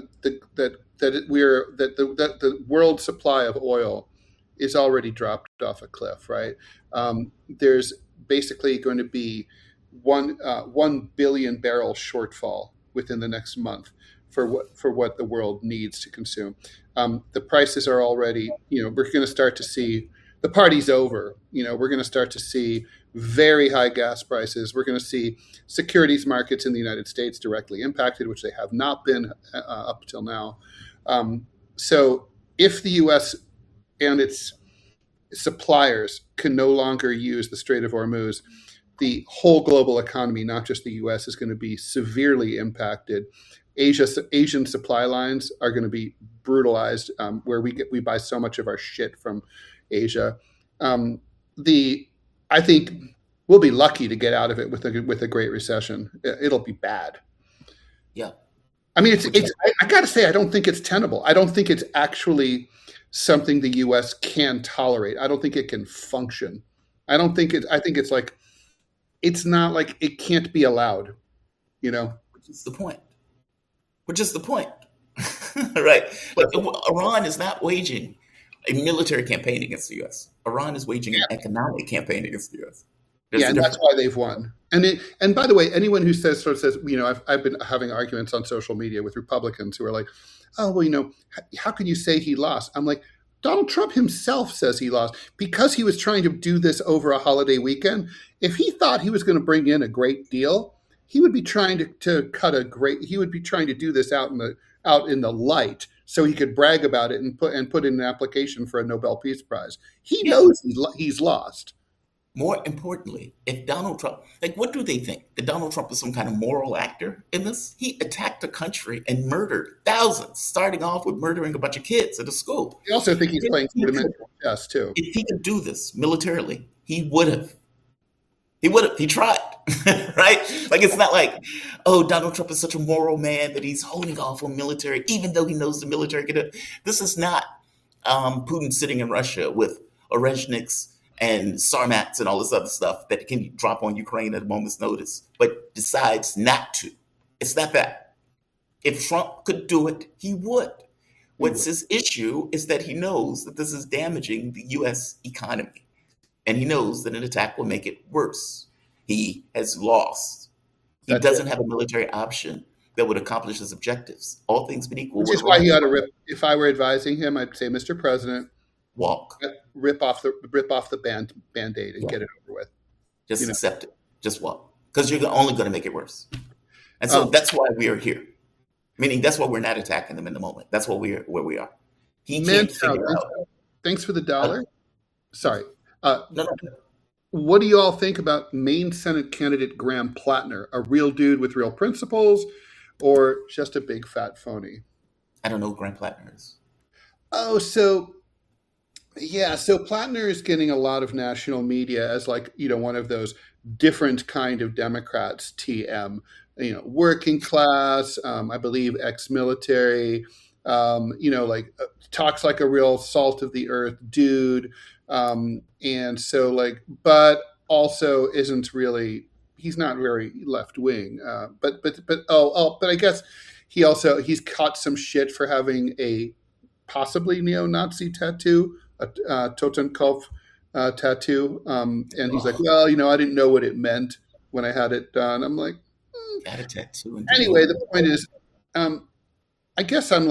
the world supply of oil is already dropped off a cliff, right? There's basically going to be 1 billion barrel shortfall within the next month for what the world needs to consume. The prices are already, we're going to start to see the party's over. We're going to start to see very high gas prices. We're going to see securities markets in the United States directly impacted, which they have not been up till now. So if the U.S. and its suppliers can no longer use the Strait of Hormuz, the whole global economy, not just the U.S., is going to be severely impacted. Asian supply lines are going to be brutalized, where we buy so much of our shit from Asia. I think we'll be lucky to get out of it with a Great Recession. It'll be bad. Yeah. I mean, I got to say, I don't think it's tenable. I don't think it's actually something the U.S. can tolerate. I don't think it can function. I think it's like, it's not like it can't be allowed, Which is the point. Right. Like, Iran is not waging a military campaign against the U.S. Iran is waging an economic campaign against the U.S. And that's why they've won. And by the way, anyone who says, I've been having arguments on social media with Republicans who are like, oh, well, how can you say he lost? I'm like, Donald Trump himself says he lost because he was trying to do this over a holiday weekend. If he thought he was going to bring in a great deal, he would be trying he would be trying to do this out in the light so he could brag about it and put in an application for a Nobel Peace Prize. He knows he's lost. More importantly, if Donald Trump, what do they think? That Donald Trump is some kind of moral actor in this? He attacked a country and murdered thousands, starting off with murdering a bunch of kids at a school. I also think he's playing fundamental chess, too. If he could do this militarily, he would have. He tried, right? It's not like, oh, Donald Trump is such a moral man that he's holding off on military, even though he knows the military can do it. This is not Putin sitting in Russia with Orezhniks and Sarmats and all this other stuff that can drop on Ukraine at a moment's notice, but decides not to. It's not that. If Trump could do it, he would. What's his issue is that he knows that this is damaging the U.S. economy. And he knows that an attack will make it worse. He has lost. He doesn't have a military option that would accomplish his objectives. All things being equal. Which is why he ought to rip. If I were advising him, I'd say, Mr. President, walk. Rip off the Band-Aid and get it over with. Just accept it. Just walk. Because you're only going to make it worse. And so that's why we are here. Meaning that's why we're not attacking them in the moment. That's where we are. He can't figure out. Thanks for the dollar. Sorry. No. What do you all think about Maine Senate candidate Graham Plattner? A real dude with real principles, or just a big fat phony? I don't know who Graham Plattner is. Oh, so Plattner is getting a lot of national media as one of those different kind of Democrats, TM, working class, I believe ex-military, talks like a real salt of the earth dude. And so but also isn't really, he's not very left wing. But I guess he's caught some shit for having a possibly neo-Nazi tattoo, a Totenkopf tattoo. And he's like, well, I didn't know what it meant when I had it done. I'm like, Got a tattoo. Anyway, the point is, I guess I'm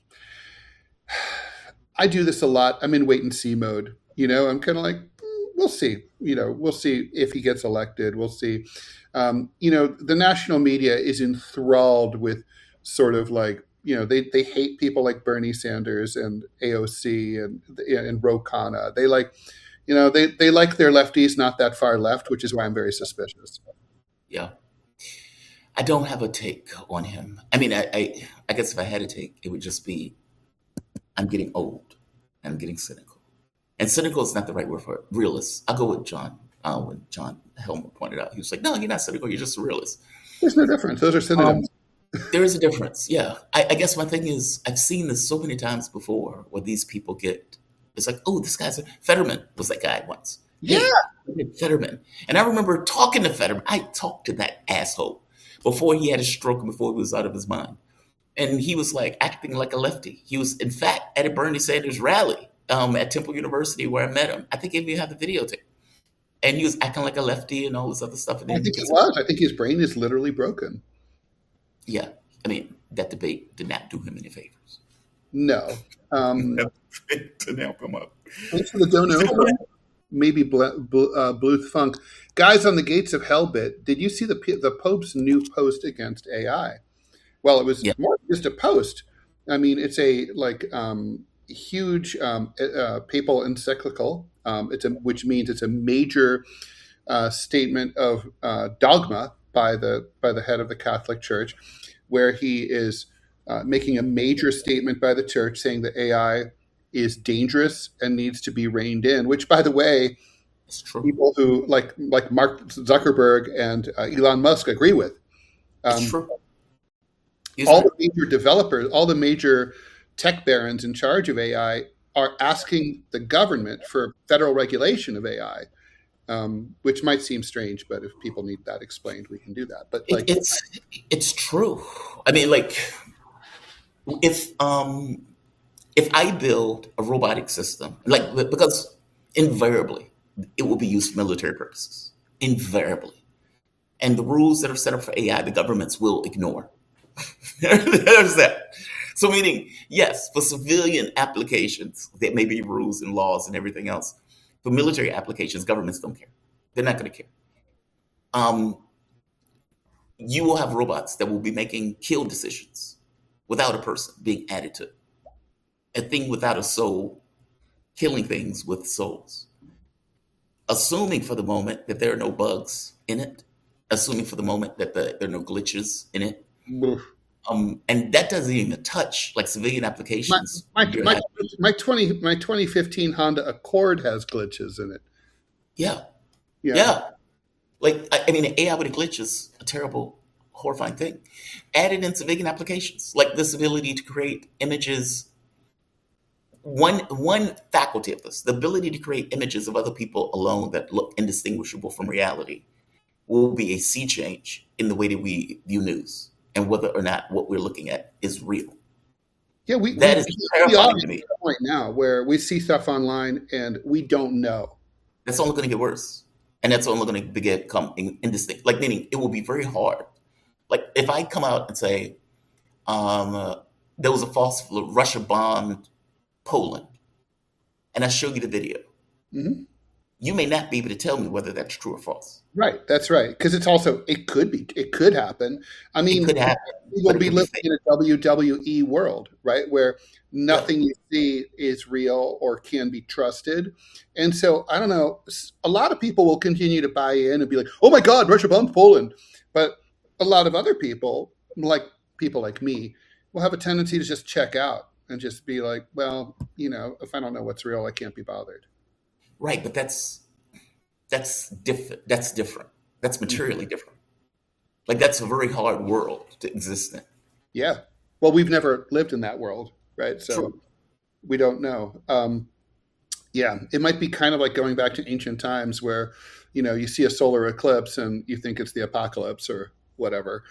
I do this a lot. I'm in wait and see mode. I'm kind of we'll see. We'll see if he gets elected. We'll see. The national media is enthralled with sort of they hate people like Bernie Sanders and AOC and Ro Khanna. They like their lefties not that far left, which is why I'm very suspicious. Yeah. I don't have a take on him. I mean, I guess if I had a take, it would just be, I'm getting old. I'm getting cynical. And cynical is not the right word for it. Realist. I'll go with John. When John Helmer pointed out, he was like, no, you're not cynical. You're just a realist. There's no difference. Those are synonyms. There is a difference. Yeah. I guess my thing is, I've seen this so many times before where these people it's like, oh, this guy's Fetterman was that guy once. Yeah. Hey, Fetterman. And I remember talking to Fetterman. I talked to that asshole before he had a stroke and before he was out of his mind. And he was acting like a lefty. He was, in fact, at a Bernie Sanders rally at Temple University where I met him. I think you have the videotape. And he was acting like a lefty and all this other stuff. And I think he was. I think his brain is literally broken. Yeah. I mean, that debate did not do him any favors. No. Didn't help him up. Thanks for the dono. Maybe Bluth Funk. Guys on the Gates of Hell bit, did you see the Pope's new post against AI? Well, it was more than just a post. I mean, it's a huge papal encyclical. Which means it's a major statement of dogma by the head of the Catholic Church, where he is making a major statement by the church saying that AI is dangerous and needs to be reined in. Which, by the way, people who like Mark Zuckerberg and Elon Musk agree with. It's true. All the major developers, all the major tech barons in charge of AI are asking the government for federal regulation of AI, which might seem strange, but if people need that explained, we can do that. But it's true. I mean, if I build a robotic system, because invariably it will be used for military purposes, invariably, and the rules that are set up for AI, the governments will ignore. There's that. So meaning, yes, for civilian applications, there may be rules and laws and everything else. For military applications, governments don't care. They're not going to care. You will have robots that will be making kill decisions without a person being added to it. A thing without a soul, killing things with souls. Assuming for the moment that there are no bugs in it. Assuming for the moment that there are no glitches in it. And that doesn't even touch civilian applications. My 2015 Honda Accord has glitches in it. Yeah. I mean, AI with a glitch is a terrible, horrifying thing. Added in civilian applications, like this ability to create images. One faculty of this, the ability to create images of other people alone that look indistinguishable from reality, will be a sea change in the way that we view news. And whether or not what we're looking at is real. Yeah, that is terrifying to me. Right now, where we see stuff online and we don't know. That's only going to get worse, and that's only going to become indistinct. Meaning, it will be very hard. If I come out and say there was a false Russia bombed Poland, and I show you the video, you may not be able to tell me whether that's true or false. Right. That's right. Because it could happen. I mean, It could happen, we will but it be could be living fake. in a WWE world, right? Where nothing you see is real or can be trusted. And so, I don't know, a lot of people will continue to buy in and be like, oh my God, Russia bombed Poland. But a lot of other people like me, will have a tendency to just check out and just be like, well, if I don't know what's real, I can't be bothered. Right, but that's different. That's different. That's materially different. Like, that's a very hard world to exist in. Yeah. Well, we've never lived in that world, right? So True. we don't know. Yeah, it might be kind of like going back to ancient times where, you see a solar eclipse and you think it's the apocalypse or whatever.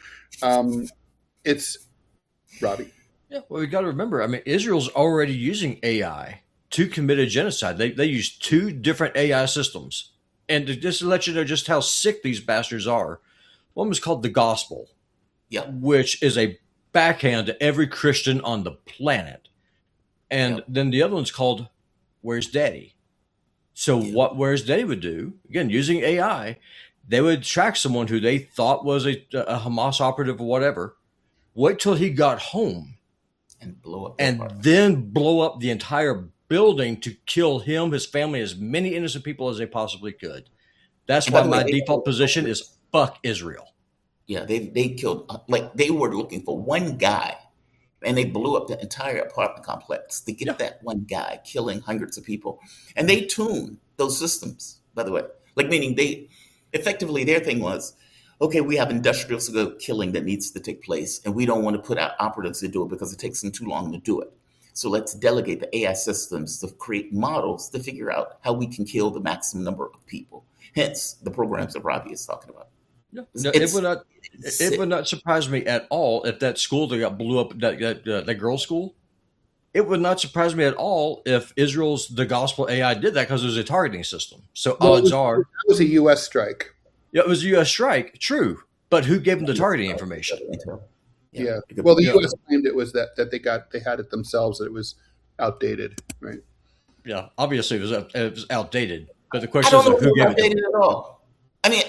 It's Robbie. Yeah, well, we got to remember. I mean, Israel's already using AI to commit a genocide. They use 2 different AI systems, and just to let you know just how sick these bastards are, one was called the Gospel, Yeah. which is a backhand to every Christian on the planet, and Yep. then the other one's called Where's Daddy? So what Where's Daddy would do, again, using AI, they would track someone who they thought was a Hamas operative or whatever, wait till he got home, And blow up. that and apartment. then blow up the entire building to kill him, his family, as many innocent people as they possibly could. That's And by why the way, my they- default position is fuck Israel. Yeah, they killed, like, they were looking for one guy, and they blew up the entire apartment complex to get that one guy, killing hundreds of people. And they tuned those systems, by the way. Like, meaning effectively, their thing was, okay, we have industrial killing that needs to take place, and we don't want to put out operatives to do it because it takes them too long to do it. So let's delegate the AI systems to create models to figure out how we can kill the maximum number of people. Hence, the programs that Robbie is talking about. No, It's- it would not surprise me at all if that school that got blew up, that girls' school. It would not surprise me at all if Israel's the Gospel AI did that because it was a targeting system. So Well, odds are, that was a U.S. strike. yeah, it was a U.S. strike, true. But who gave them the targeting information? Yeah. It could Well, be- the U.S. claimed it was that they had it themselves, that it was outdated, right? Yeah, obviously it was outdated. But the I question don't is know if it who was gave it to them? outdated at all. I mean,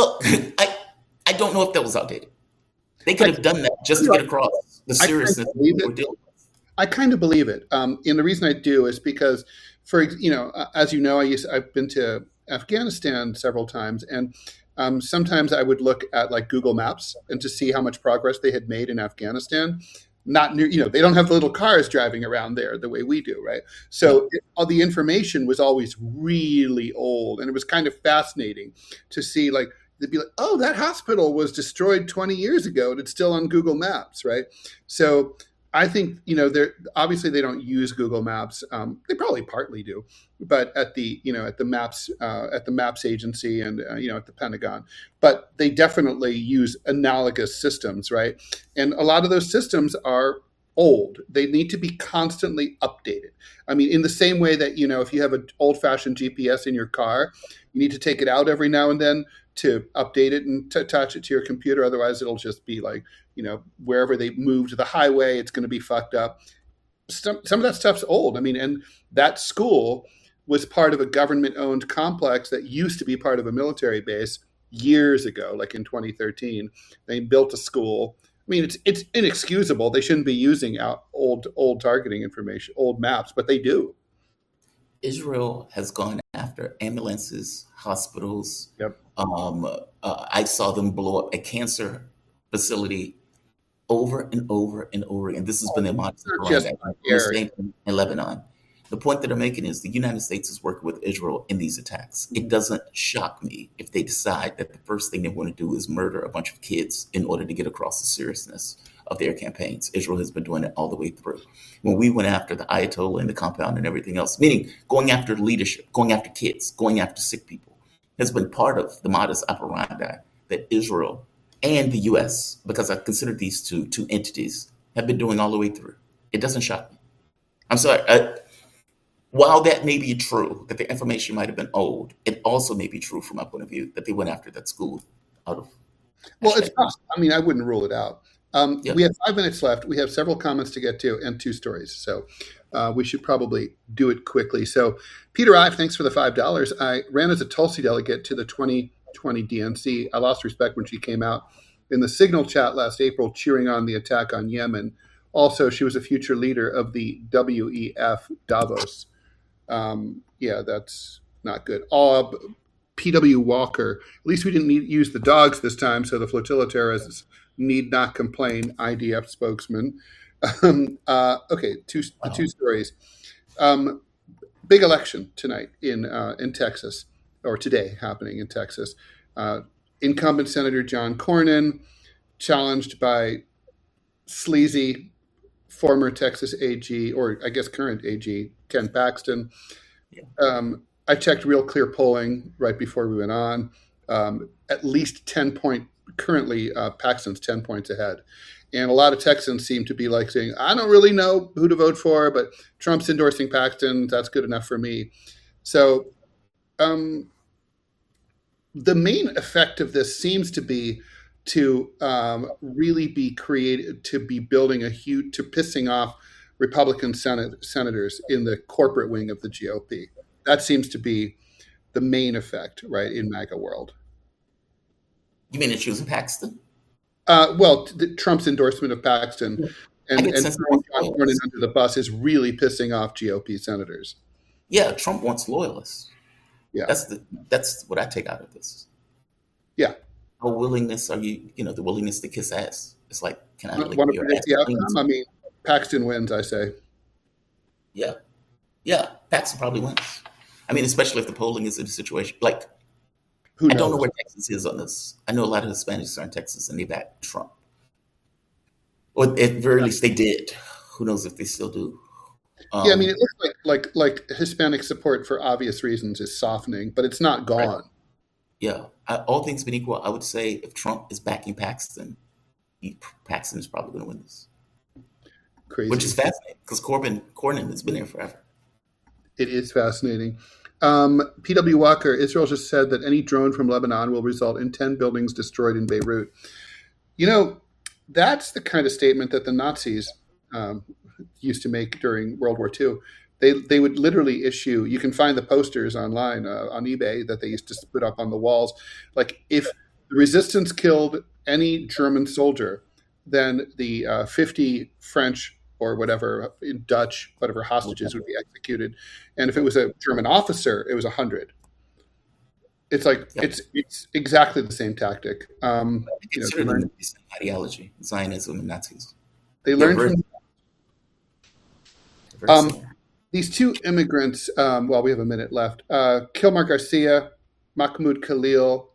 I don't know if that was outdated. They could have done that just to get across the I seriousness of believe what it. we're dealing with. I kind of believe it. And the reason I do is because, as you know, I've been to Afghanistan several times, and sometimes I would look at like Google Maps and to see how much progress they had made in Afghanistan. Not near, they don't have the little cars driving around there the way we do, right? So all the information was always really old, and it was kind of fascinating to see, like, they'd be like, oh, that hospital was destroyed 20 years ago and it's still on Google Maps, right? So I think, they're obviously they don't use Google Maps. They probably partly do, but at the Maps agency and at the Pentagon, but they definitely use analogous systems, right? And a lot of those systems are old. They need to be constantly updated. I mean, in the same way that if you have an old-fashioned GPS in your car, you need to take it out every now and then to update it and attach it to your computer. Otherwise, it'll just be like, wherever they move to the highway, it's going to be fucked up. Some of that stuff's old. I mean, and that school was part of a government-owned complex that used to be part of a military base years ago, like in 2013. They built a school. I mean, it's inexcusable. They shouldn't be using old targeting information, old maps, but they do. Israel has gone after ambulances, hospitals. Yep. I saw them blow up a cancer facility over and over and over again. This has been their modus operandi in Lebanon. The point that I'm making is the United States is working with Israel in these attacks. It doesn't shock me if they decide that the first thing they want to do is murder a bunch of kids in order to get across the seriousness of their campaigns. Israel has been doing it all the way through. When we went after the Ayatollah and the compound and everything else, meaning going after leadership, going after kids, going after sick people, has been part of the modus operandi that Israel and the U.S., because I consider these two entities, have been doing all the way through. It doesn't shock me. I'm sorry. While that may be true, that the information might have been old, it also may be true from my point of view that they went after that school out of. Well, it's possible. I mean, I wouldn't rule it out. Yep. We have 5 minutes left. We have several comments to get to and 2 stories. So we should probably do it quickly. So Peter Ive, thanks for the $5. I ran as a Tulsi delegate to the 2020 DNC. I lost respect when she came out in the Signal chat last April, cheering on the attack on Yemen. Also, she was a future leader of the WEF Davos. Yeah, that's not good. P.W. Walker, at least we didn't use the dogs this time, so the flotilla terrorists need not complain, IDF spokesman. Okay, two stories. Big election tonight in Texas, or today happening in Texas. Incumbent Senator John Cornyn challenged by sleazy former Texas AG, or I guess current AG, Ken Paxton. I checked Real Clear polling right before we went on. At least 10 point, currently Paxton's 10 points ahead. And a lot of Texans seem to be like saying, I don't really know who to vote for, but Trump's endorsing Paxton. That's good enough for me. So the main effect of this seems to be to really be created, to be building to pissing off Republican senators in the corporate wing of the GOP. That seems to be the main effect, right, in MAGA world. You mean it's using Paxton? Well, Trump's endorsement of Paxton and throwing John Cornyn under the bus is really pissing off GOP senators. Yeah, Trump wants loyalists. Yeah, that's what I take out of this. Yeah, how willingness are you? The willingness to kiss ass. It's like, can I want to predict the outcome? I mean, Paxton wins, I say. Yeah, Paxton probably wins. I mean, especially if the polling is in a situation like. Who knows? I don't know where Texas is on this. I know a lot of Hispanics are in Texas and they back Trump. Or at the very least they did. Who knows if they still do? Yeah, I mean, it looks like Hispanic support for obvious reasons is softening, but it's not gone. Right. Yeah, all things being equal, I would say if Trump is backing Paxton, Paxton is probably going to win this. Crazy, which is fascinating because Cornyn has been there forever. It is fascinating. P.W. Walker, Israel just said that any drone from Lebanon will result in 10 buildings destroyed in Beirut. That's the kind of statement that the Nazis used to make during World War II. They would literally issue, you can find the posters online on eBay that they used to put up on the walls. Like, if the resistance killed any German soldier, then the 50 French or whatever, Dutch, whatever hostages would be executed. And if it was a German officer, it was 100. It's like, it's exactly the same tactic. It's certainly the same ideology, Zionism and Nazis. They learned from these 2 immigrants, we have a minute left, Kilmar Garcia, Mahmoud Khalil,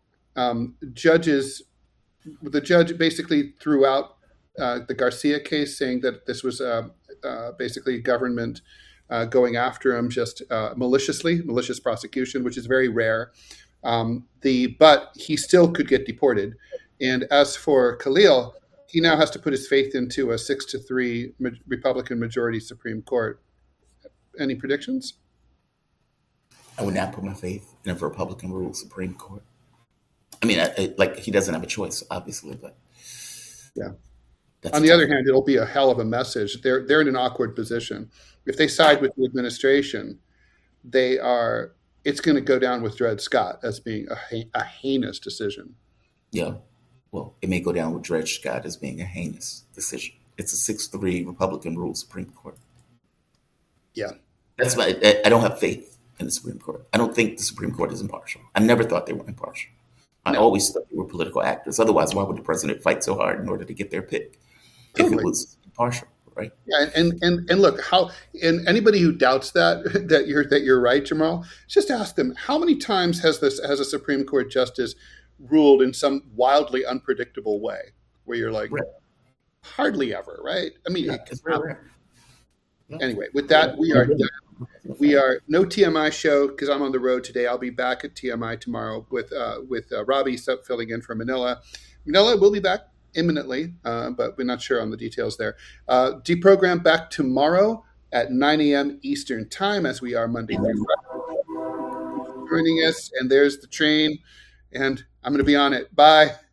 the judge basically threw out the Garcia case, saying that this was basically government going after him just malicious prosecution, which is very rare. But he still could get deported. And as for Khalil, he now has to put his faith into a 6-3 Republican majority Supreme Court. Any predictions? I would not put my faith in a Republican ruled Supreme Court. I mean, he doesn't have a choice, obviously, but yeah. On the other hand, it'll be a hell of a message. They're in an awkward position. If they side with the administration, it's going to go down with Dred Scott as being a heinous decision. Yeah. Well, it may go down with Dred Scott as being a heinous decision. It's a 6-3 Republican ruled Supreme Court. Yeah. That's why I don't have faith in the Supreme Court. I don't think the Supreme Court is impartial. I never thought they were impartial. I always thought they were political actors. Otherwise, why would the president fight so hard in order to get their pick if it was impartial, right? Yeah, and look, anybody who doubts that you're right, Jamal, just ask them, how many times has a Supreme Court justice ruled in some wildly unpredictable way where you're like, right. Hardly ever, right? I mean, it's very rare. Anyway, with that, we are done. We are no TMI show because I'm on the road today. I'll be back at TMI tomorrow with Robbie filling in for Manila. Manila will be back imminently, but we're not sure on the details there. Deprogram back tomorrow at 9 a.m. Eastern time, as we are Monday through Friday. Joining us, and there's the train, and I'm going to be on it. Bye.